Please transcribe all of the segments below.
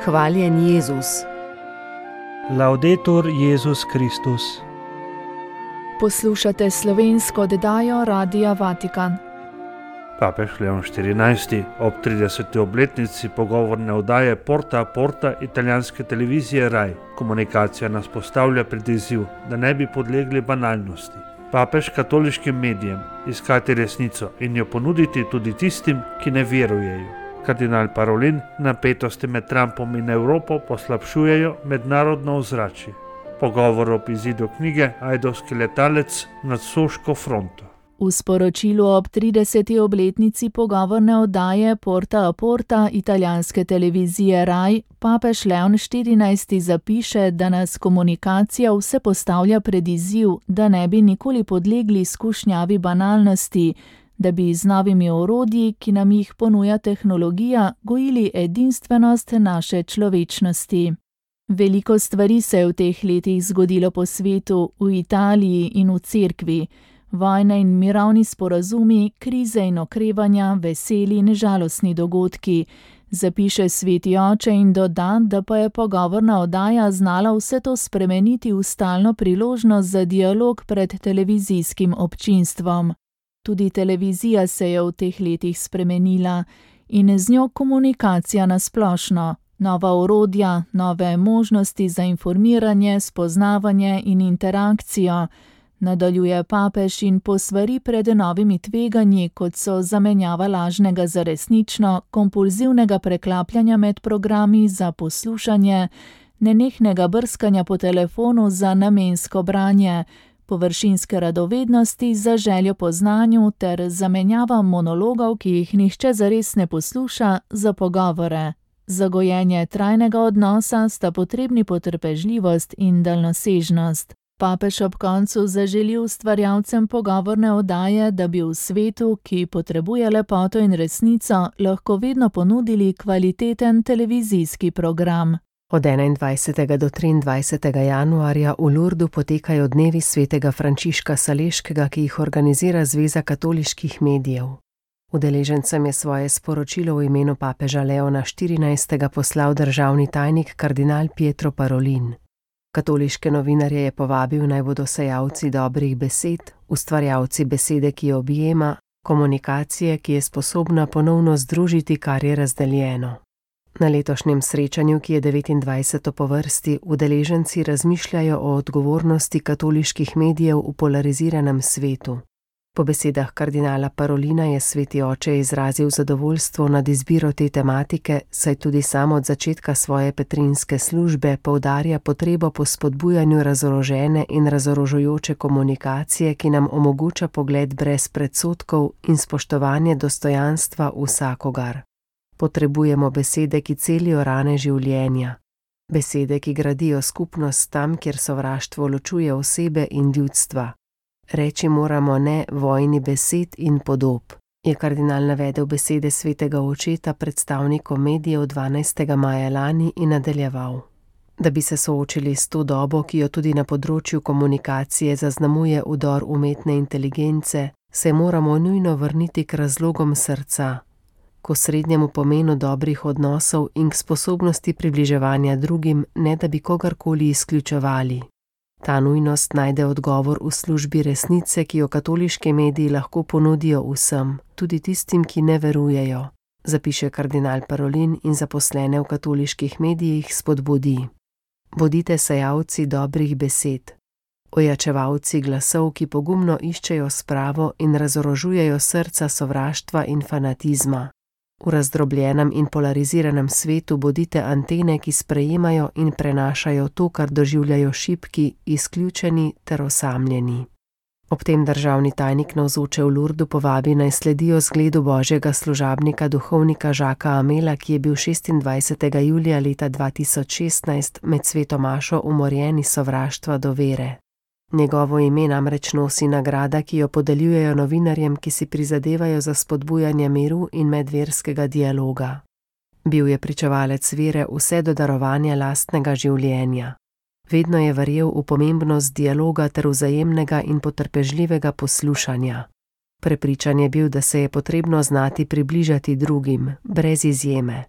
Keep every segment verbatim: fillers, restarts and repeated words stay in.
Hvaljen Jezus. Laudetur Jezus Kristus. Poslušate slovensko oddajo Radia Vatikan. Papež Leon štirinajsti ob trideseti obletnici pogovorne oddaje Porta a Porta italijanske televizije Rai. Komunikacija nas postavlja pred izziv, da ne bi podlegli banalnosti. Papež katoliškim medijem iskati resnico in jo ponuditi tudi tistim, ki ne verujejo. Kardinal Parolin, napetosti med Trumpom in Evropo poslabšujejo mednarodno ozračje. Pogovor ob izidu knjige Ajdovski letalec nad Soško fronto. V sporočilu ob trideseti obletnici pogovorne oddaje Porta a Porta italijanske televizije Rai papež Leon štirinajsti zapiše, da nas komunikacija vse postavlja pred izziv, da ne bi nikoli podlegli skušnjavi banalnosti, da bi z novimi orodji, ki nam jih ponuja tehnologija, gojili edinstvenost naše človečnosti. Veliko stvari se je v teh letih zgodilo po svetu, v Italiji in v cerkvi. Vojne in mirovni sporazumi, krize in okrevanja, veseli in žalostni dogodki. Zapiše sveti oče in doda, da pa je pogovorna oddaja znala vse to spremeniti v stalno priložnost za dialog pred televizijskim občinstvom. Tudi televizija se je v teh letih spremenila in z njo komunikacija nasplošno. Nova orodja, nove možnosti za informiranje, spoznavanje in interakcijo. Nadaljuje papež in posvari pred novimi tveganji, kot so zamenjava lažnega za resnično, kompulzivnega preklapljanja med programi za poslušanje, nenehnega brskanja po telefonu za namensko branje, površinske radovednosti za željo po znanju ter zamenjava monologov, ki jih nihče zares ne posluša, za pogovore. Za gojenje trajnega odnosa sta potrebni potrpežljivost in daljnosežnost. Papež ob koncu zaželi ustvarjalcem pogovorne oddaje, da bi v svetu, ki potrebuje lepoto in resnico, lahko vedno ponudili kvaliteten televizijski program. Od enaindvajsetega do triindvajsetega januarja v Lurdu potekajo dnevi svetega Frančiška Saleškega, ki jih organizira Zveza katoliških medijev. Udeležencem je svoje sporočilo v imenu papeža Leona štirinajstega poslal državni tajnik kardinal Pietro Parolin. Katoliške novinarje je povabil, naj bodo sejalci dobrih besed, ustvarjalci besede, ki jo objema, komunikacije, ki je sposobna ponovno združiti, kar je razdeljeno. Na letošnjem srečanju, ki je devetindvajseto po vrsti, udeleženci razmišljajo o odgovornosti katoliških medijev v polariziranem svetu. Po besedah kardinala Parolina je sveti oče izrazil zadovoljstvo nad izbiro te tematike, saj tudi sam od začetka svoje petrinske službe poudarja potrebo po spodbujanju razorožene in razorožujoče komunikacije, ki nam omogoča pogled brez predsodkov in spoštovanje dostojanstva vsakogar. Potrebujemo besede, ki celijo rane življenja. Besede, ki gradijo skupnost tam, kjer sovraštvo ločuje osebe in ljudstva. Reči moramo ne vojni besed in podob, je kardinal navedel besede svetega očeta predstavnikom medijev dvanajstega maja lani in nadaljeval. Da bi se soočili s to dobo, ki jo tudi na področju komunikacije zaznamuje vdor umetne inteligence, se moramo nujno vrniti k razlogom srca, k osrednjemu pomenu dobrih odnosov in k sposobnosti približevanja drugim, ne da bi kogarkoli izključevali. Ta nujnost najde odgovor v službi resnice, ki jo katoliški mediji lahko ponudijo vsem, tudi tistim, ki ne verujejo, zapiše kardinal Parolin in zaposlene v katoliških medijih spodbudi. Bodite sejalci dobrih besed, ojačevalci glasov, ki pogumno iščejo spravo in razorožujejo srca sovraštva in fanatizma. V razdrobljenem in polariziranem svetu bodite antene, ki sprejemajo in prenašajo to, kar doživljajo šibki, izključeni ter osamljeni. Ob tem državni tajnik navzoče v Lurdu povabi naj sledijo zgledu božjega služabnika duhovnika Žaka Amela, ki je bil šestindvajsetega julija leta dva tisoč šestnajst med sveto mašo umorjen iz sovraštva do vere. Njegovo ime namreč nosi nagrada, ki jo podeljujejo novinarjem, ki si prizadevajo za spodbujanje miru in medverskega dialoga. Bil je pričevalec vere vse do darovanja lastnega življenja. Vedno je verjel v pomembnost dialoga ter vzajemnega in potrpežljivega poslušanja. Prepričan je bil, da se je potrebno znati približati drugim, brez izjeme.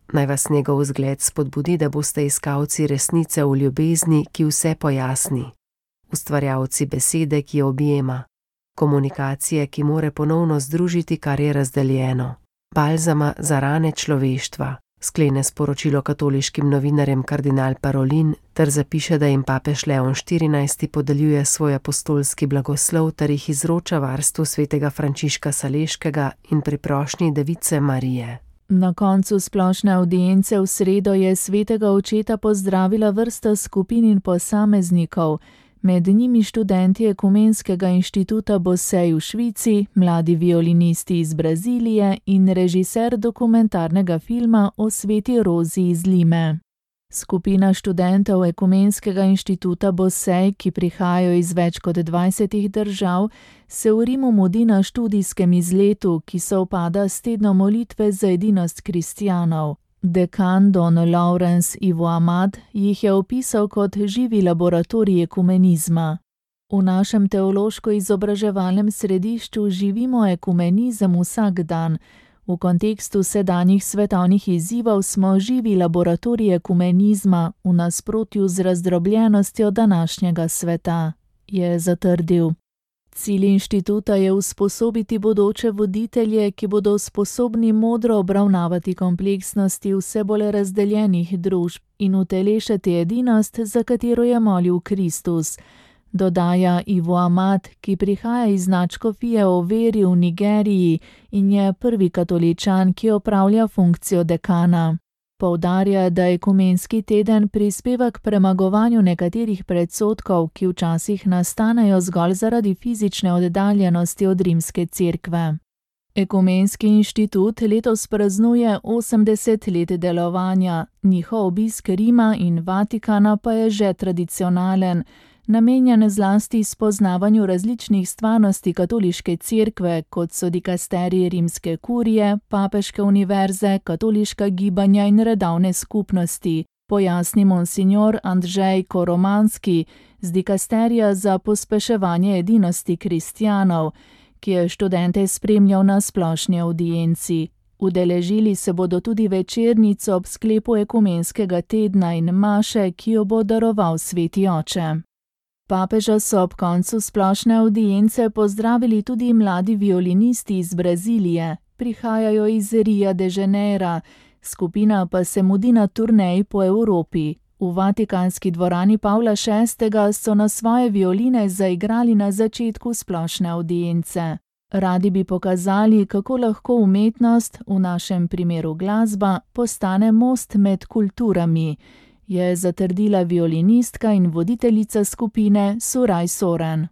Naj vas njegov vzgled spodbudi, da boste iskalci resnice v ljubezni, ki vse pojasni. Ustvarjalci besede, ki objema. Komunikacije, ki more ponovno združiti, kar je razdeljeno. Balzama za rane človeštva, sklene sporočilo katoliškim novinarjem kardinal Parolin ter zapiše, da jim papež Leon štirinajsti podeljuje svoj apostolski blagoslov ter jih izroča varstvu svetega Frančiška Saleškega in pri prošnji Device Marije. Na koncu splošne avdience v sredo je svetega očeta pozdravila vrsta skupin in posameznikov, med njimi študenti Ekumenskega inštituta Bosej v Švici, mladi violinisti iz Brazilije in režiser dokumentarnega filma o sveti Rozi iz Lime. Skupina študentov Ekumenskega inštituta Bosej, ki prihajajo iz več kot dvajsetih držav, se v Rimu mudi na študijskem izletu, ki sovpada s tednom molitve za edinost kristjanov. Dekan Don Lawrence Ivo Amad jih je opisal kot živi laboratorij ekumenizma. V našem teološko-izobraževalnem središču živimo ekumenizem vsak dan. V kontekstu sedanjih svetovnih izzivov smo živi laboratorij ekumenizma v nasprotju z razdrobljenostjo današnjega sveta, je zatrdil. Cilj inštituta je usposobiti bodoče voditelje, ki bodo sposobni modro obravnavati kompleksnosti vse bolj razdeljenih družb in utelešati edinost, za katero je molil Kristus, dodaja Ivo Amad, ki prihaja iz nadškofije o veri v Nigeriji in je prvi katoličan, ki opravlja funkcijo dekana. Poudarja, da ekumenski teden prispeva k premagovanju nekaterih predsodkov, ki včasih nastanejo zgolj zaradi fizične oddaljenosti od rimske cerkve. Ekumenski inštitut letos praznuje osemdeset let delovanja, njihov obisk Rima in Vatikana pa je že tradicionalen, namenjen zlasti spoznavanju različnih stvarnosti katoliške cerkve, kot so dikasteriji rimske kurije, papeške univerze, katoliška gibanja in redovne skupnosti, pojasni monsignor Andrzej Koromanski z dikasterija za pospeševanje edinosti kristjanov, ki je študente spremljal na splošni avdienci. Udeležili se bodo tudi večernico ob sklepu ekumenskega tedna in maše, ki jo bo daroval sveti oče. Papeža so ob koncu splošne avdience pozdravili tudi mladi violinisti iz Brazilije, prihajajo iz Ria de Janeira, skupina pa se mudi na turneji po Evropi. V vatikanski dvorani Pavla šestega so na svoje violine zaigrali na začetku splošne avdience. Radi bi pokazali, kako lahko umetnost, v našem primeru glasba, postane most med kulturami, je zatrdila violinistka in voditeljica skupine Suraj Soran.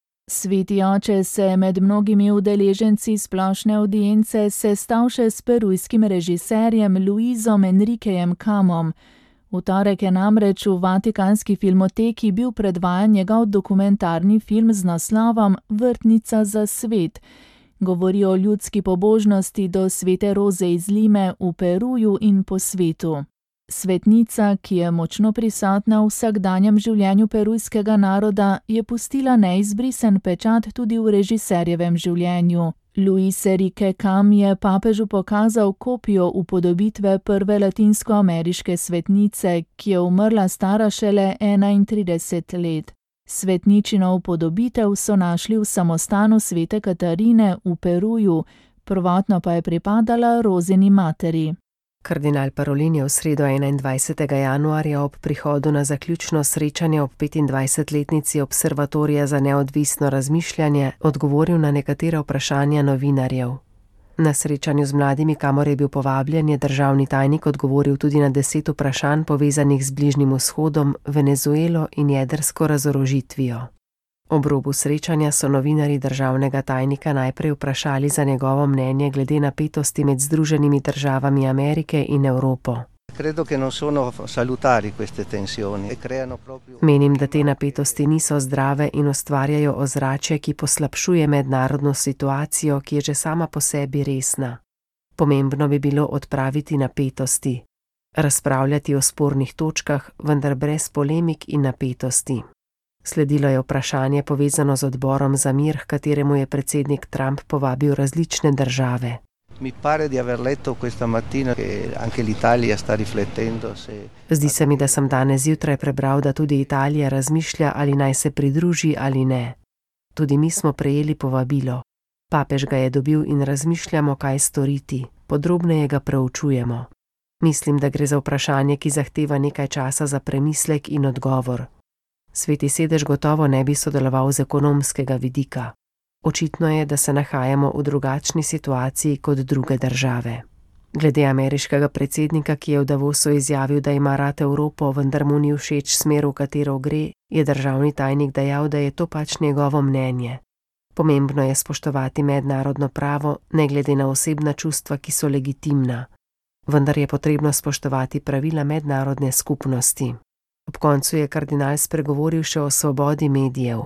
Sveti oče se je med mnogimi udeleženci splošne avdience sestal še s perujskim režiserjem Luizom Enriquejem Camom. V torek je namreč v Vatikanski filmoteki bil predvajan njegov dokumentarni film z naslovom Vrtnica za svet. Govori o ljudski pobožnosti do svete Roze iz Lime v Peruju in po svetu. Svetnica, ki je močno prisotna v vsakdanjem življenju perujskega naroda, je pustila neizbrisen pečat tudi v režiserjevem življenju. Luis Enrique Cam je papežu pokazal kopijo upodobitve prve latinskoameriške svetnice, ki je umrla stara šele enaintrideset let. Svetničino upodobitev so našli v samostanu svete Katarine v Peruju, prvotno pa je pripadala Rozini materi. Kardinal Parolin je v sredo enaindvajsetega januarja ob prihodu na zaključno srečanje ob petindvajsetletnici Observatorija za neodvisno razmišljanje odgovoril na nekatera vprašanja novinarjev. Na srečanju z mladimi, kamor je bil povabljen, je državni tajnik odgovoril tudi na deset vprašanj povezanih z Bližnjim vzhodom, Venezuelo in jedrsko razorožitvijo. Ob robu srečanja so novinarji državnega tajnika najprej vprašali za njegovo mnenje glede napetosti med Združenimi državami Amerike in Evropo. Menim, da te napetosti niso zdrave in ustvarjajo ozračje, ki poslabšuje mednarodno situacijo, ki je že sama po sebi resna. Pomembno bi bilo odpraviti napetosti, razpravljati o spornih točkah, vendar brez polemik in napetosti. Sledilo je vprašanje povezano z odborom za mir, h kateremu je predsednik Trump povabil različne države. Mi pare di aver letto questa mattina che anche l'Italia sta riflettendo se... Zdi se mi, da sem danes zjutraj prebral, da tudi Italija razmišlja, ali naj se pridruži ali ne. Tudi mi smo prejeli povabilo. Papež ga je dobil in razmišljamo, kaj storiti. Podrobneje ga preučujemo. Mislim, da gre za vprašanje, ki zahteva nekaj časa za premislek in odgovor. Sveti sedež gotovo ne bi sodeloval z ekonomskega vidika. Očitno je, da se nahajamo v drugačni situaciji kot druge države. Glede ameriškega predsednika, ki je v Davosu izjavil, da ima rad Evropo, vendar mu ni všeč smer, v katero gre, je državni tajnik dejal, da je to pač njegovo mnenje. Pomembno je spoštovati mednarodno pravo, ne glede na osebna čustva, ki so legitimna. Vendar je potrebno spoštovati pravila mednarodne skupnosti. Ob koncu je kardinal spregovoril še o svobodi medijev.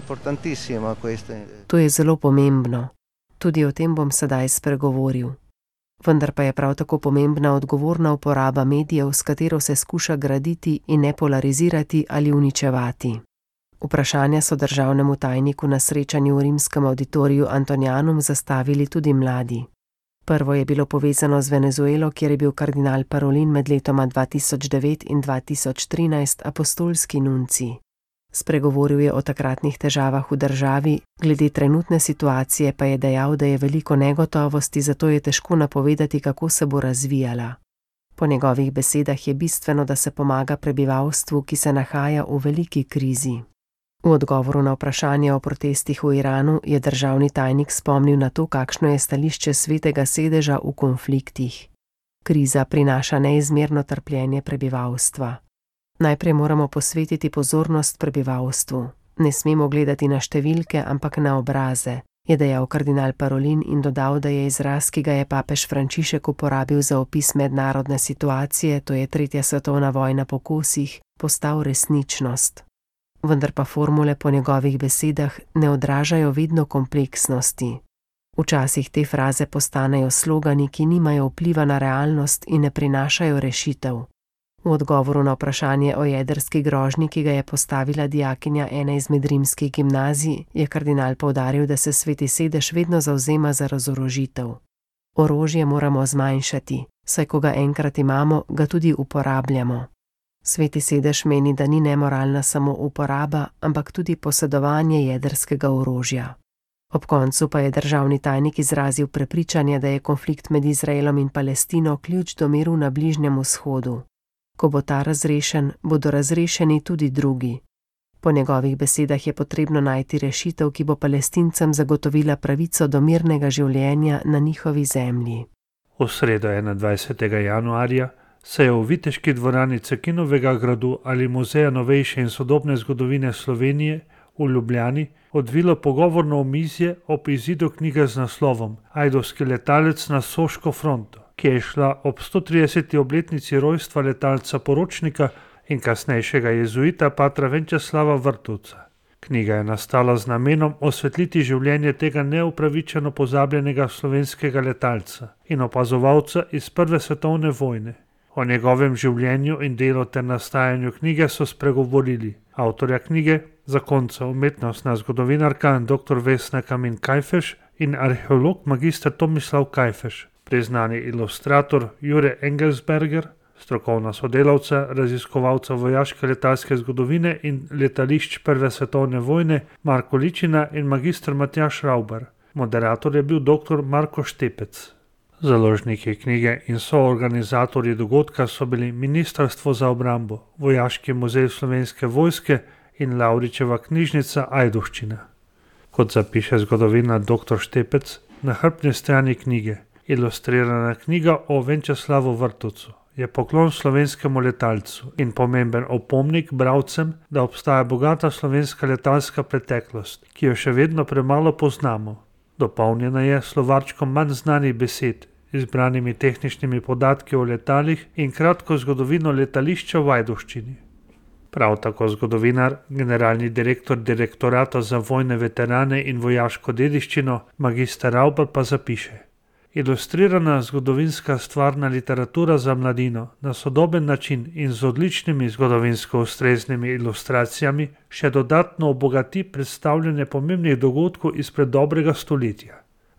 To je zelo pomembno. Tudi o tem bom sedaj spregovoril. Vendar pa je prav tako pomembna odgovorna uporaba medijev, s katero se skuša graditi in ne polarizirati ali uničevati. Vprašanja so državnemu tajniku na srečanju v rimskem auditoriju Antonianum zastavili tudi mladi. Prvo je bilo povezano z Venezuelo, kjer je bil kardinal Parolin med letoma dva tisoč devet in dva tisoč trinajst apostolski nuncij. Spregovoril je o takratnih težavah v državi, glede trenutne situacije pa je dejal, da je veliko negotovosti, zato je težko napovedati, kako se bo razvijala. Po njegovih besedah je bistveno, da se pomaga prebivalstvu, ki se nahaja v veliki krizi. V odgovoru na vprašanje o protestih v Iranu je državni tajnik spomnil na to, kakšno je stališče svetega sedeža v konfliktih. Kriza prinaša neizmerno trpljenje prebivalstva. Najprej moramo posvetiti pozornost prebivalstvu. Ne smemo gledati na številke, ampak na obraze, je dejal kardinal Parolin in dodal, da je izraz, ki ga je papež Frančišek uporabil za opis mednarodne situacije, to je tretja svetovna vojna po kosih, postal resničnost. Vendar pa formule po njegovih besedah ne odražajo vedno kompleksnosti. Včasih te fraze postanejo slogani, ki nimajo vpliva na realnost in ne prinašajo rešitev. V odgovoru na vprašanje o jedrski grožnji, ki ga je postavila dijakinja ene izmed rimskih gimnazij, je kardinal poudaril, da se sveti sedež vedno zavzema za razorožitev. Orožje moramo zmanjšati, saj ko ga enkrat imamo, ga tudi uporabljamo. Sveti sedež meni, da ni nemoralna samo uporaba, ampak tudi posedovanje jedrskega orožja. Ob koncu pa je državni tajnik izrazil prepričanje, da je konflikt med Izraelom in Palestino ključ do miru na Bližnjem vzhodu. Ko bo ta razrešen, bodo razrešeni tudi drugi. Po njegovih besedah je potrebno najti rešitev, ki bo Palestincem zagotovila pravico do mirnega življenja na njihovi zemlji. V sredo enaindvajsetega januarja se je v viteški dvorani Cekinovega gradu ali Muzeja novejše in sodobne zgodovine Slovenije v Ljubljani odvilo pogovorno omizje ob izidu knjige z naslovom Ajdovski letalec na Soško fronto, ki je šla ob stotrideseti obletnici rojstva letalca poročnika in kasnejšega jezuita patra Venčeslava Vrtovca. Knjiga je nastala z namenom osvetliti življenje tega neupravičeno pozabljenega slovenskega letalca in opazovalca iz prve svetovne vojne. O njegovem življenju in delu ter nastajanju knjige so spregovorili avtorja knjige, zakonca umetnostna zgodovinarka dr. Vesna Kamin Kajfeš in arheolog magister Tomislav Kajfeš, priznani ilustrator Jure Engelsberger, strokovna sodelavca, raziskovalca vojaške letalske zgodovine in letališč prve svetovne vojne Marko Ličina in magister Matjaž Rauber. Moderator je bil dr. Marko Štepec. Založniki knjige in soorganizatorji dogodka so bili Ministrstvo za obrambo, Vojaški muzej Slovenske vojske in Lavričeva knjižnica Ajdovščina. Kot zapiše zgodovinar dr. Štepec, na hrbtni strani knjige, ilustrirana knjiga o Venčeslavu Vrtovcu, je poklon slovenskemu letalcu in pomemben opomnik bralcem, da obstaja bogata slovenska letalska preteklost, ki jo še vedno premalo poznamo. Dopolnjena je slovarčkom manj znanih besed, izbranimi tehničnimi podatki o letalih in kratko zgodovino letališča v Ajdovščini. Prav tako zgodovinar, generalni direktor Direktorata za vojne veterane in vojaško dediščino, magister Rauber pa zapiše: Ilustrirana zgodovinska stvarna literatura za mladino na sodoben način in z odličnimi zgodovinsko ustreznimi ilustracijami še dodatno obogati predstavljanje pomembnih dogodkov izpred dobrega stoletja.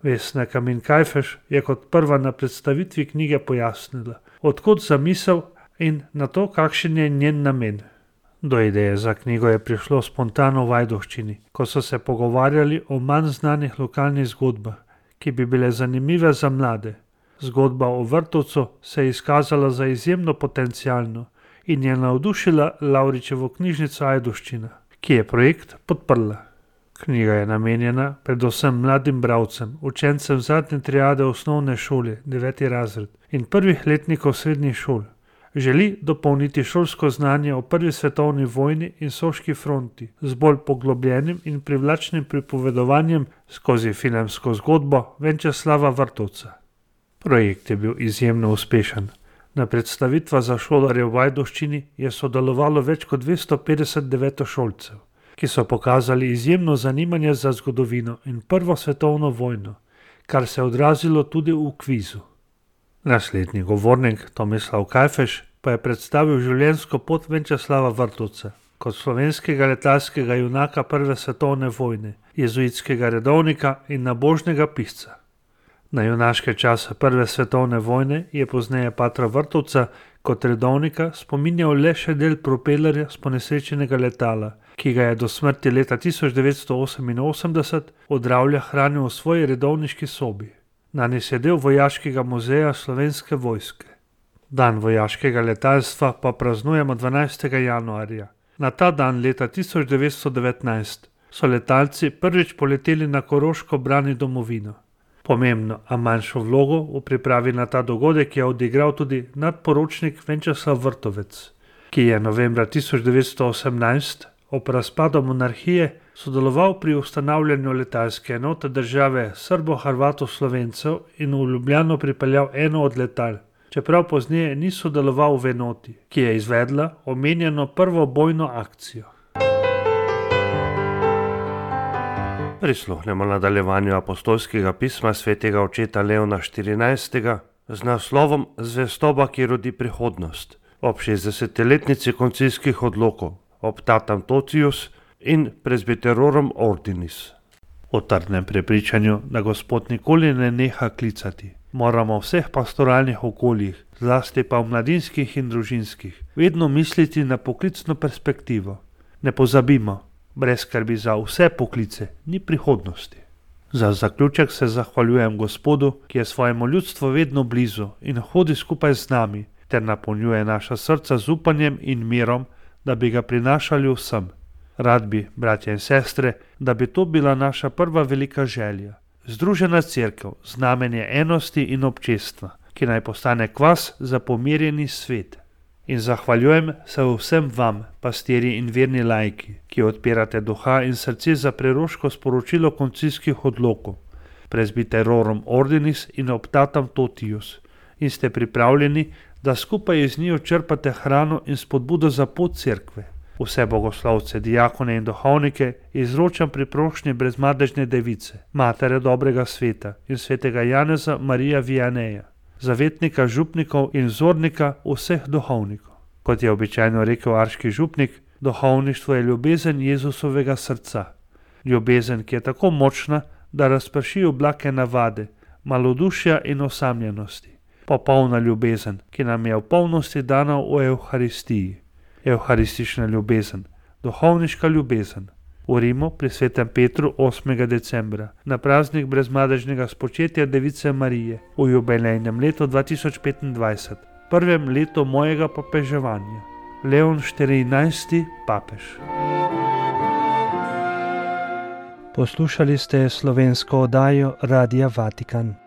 Vesna Kamin-Kajfež je kot prva na predstavitvi knjige pojasnila, odkot zamisel in na to, kakšen je njen namen. Do ideje za knjigo je prišlo spontano v Ajdovščini, ko so se pogovarjali o manj znanih lokalnih zgodbah, ki bi bile zanimive za mlade. Zgodba o Vrtovcu se je izkazala za izjemno potencialno in je navdušila Lavričevo knjižnico Ajdovščina, ki je projekt podprla. Knjiga je namenjena predvsem mladim bralcem, učencem zadnje triade osnovne šole, deveti razred in prvih letnikov srednjih šol. Želi dopolniti šolsko znanje o prvi svetovni vojni in soški fronti z bolj poglobljenim in privlačnim pripovedovanjem skozi filmsko zgodbo Venčeslava Vrtovca. Projekt je bil izjemno uspešen. Na predstavitvah za šolarje v Ajdovščini je sodelovalo več kot dvesto petdeset devetošolcev, ki so pokazali izjemno zanimanje za zgodovino in prvo svetovno vojno, kar se je odrazilo tudi v kvizu. Naslednji govornik, Tomislav Kajfež, pa je predstavil življenjsko pot Venčeslava Vrtovca kot slovenskega letalskega junaka prve svetovne vojne, jezuitskega redovnika in nabožnega pisca. Na junaške čase prve svetovne vojne je pozneje patra Vrtovca kot redovnika spominjal le še del propelerja s ponesrečenega letala, ki ga je do smrti leta tisoč devetsto oseminosemdeset od Dravlja hranil v svoji redovniški sobi. Danes je del Vojaškega muzeja Slovenske vojske. Dan vojaškega letalstva pa praznujemo dvanajstega januarja. Na ta dan leta tisoč devetsto devetnajst so letalci prvič poleteli na Koroško braniti domovino. Pomembno, a manjšo vlogo v pripravi na ta dogodek je odigral tudi nadporočnik Venčeslav Vrtovec, ki je novembra tisoč devetsto osemnajst ob razpadu monarhije sodeloval pri ustanavljanju letalske enote države Srbo-Hrvatov-Slovencev in v Ljubljano pripeljal eno od letal, čeprav pozneje ni sodeloval v enoti, ki je izvedla omenjeno prvo bojno akcijo. Prisluhnemo nadaljevanju apostolskega pisma svetega očeta Leona štirinajstega z naslovom Zvestoba, ki rodi prihodnost, ob šestdesetletnici koncilskih odlokov, Optatam Totius in Presbyterorum Ordinis. O trdnem prepričanju, da Gospod nikoli ne neha klicati, moramo v vseh pastoralnih okoljih, zlasti pa v mladinskih in družinskih, vedno misliti na poklicno perspektivo. Ne pozabimo, brez skrbi za vse poklice ni prihodnosti. Za zaključek se zahvaljujem Gospodu, ki je svojemu ljudstvu vedno blizu in hodi skupaj z nami, ter napolnjuje naša srca z upanjem in mirom, da bi ga prinašali vsem. Rad bi, bratje in sestre, da bi to bila naša prva velika želja. Združena cerkev, znamenje enosti in občestva, ki naj postane kvas za pomirjeni svet. In zahvaljujem se vsem vam, pastirji in verni laiki, ki odpirate duha in srce za preroško sporočilo koncilskih odlokov, Presbyterorum Ordinis in Optatam Totius, in ste pripravljeni, da skupaj z njo črpate hrano in spodbudo za pot cerkve. Vse bogoslovce, diakone in duhovnike izročam pri prošnji brezmadežne device, matere dobrega sveta in svetega Janeza Marija Vianeja, zavetnika župnikov in vzornika vseh duhovnikov. Kot je običajno rekel arški župnik, duhovništvo je ljubezen Jezusovega srca. Ljubezen, ki je tako močna, da razprši oblake navade, malodušja in osamljenosti. Popolna ljubezen, ki nam je v polnosti dana v Evharistiji. Evharistična ljubezen, duhovniška ljubezen. V Rimu pri svetem Petru osmega decembra, na praznik brezmadežnega spočetja Device Marije, v jubilejnem letu dva tisoč petindvajset, prvem letu mojega papeževanja. Leon štirinajsti papež. Poslušali ste slovensko oddajo Radia Vatikan.